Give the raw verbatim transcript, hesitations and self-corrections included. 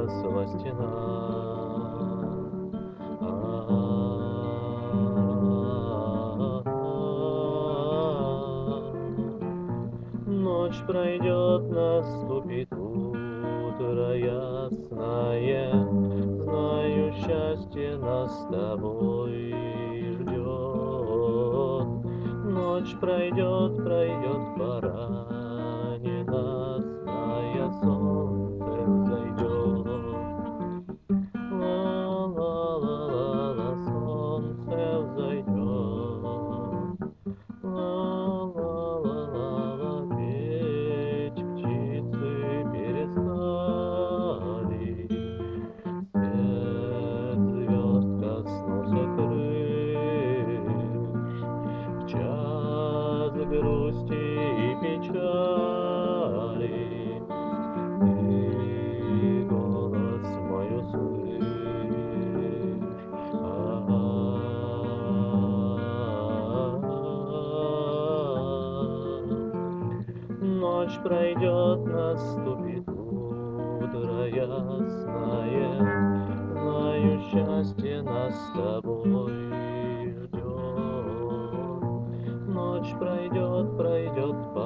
погасла стена. Ночь пройдет, наступит утро ясное, знаю, счастье нас с тобой ждет. Ночь пройдет, пройдет, пора ненастная, солнце взойдет. Ла-ла-ла-ла-ла, солнце взойдет. Ла-ла-ла-ла-ла, петь птицы перестали. Свет звезд коснулся крыш. В час грусти и печали ты голос мой услышь. Ночь пройдет, наступит утро ясное, знаю, счастье нас с тобой ждет. Ночь пройдет, пройдет,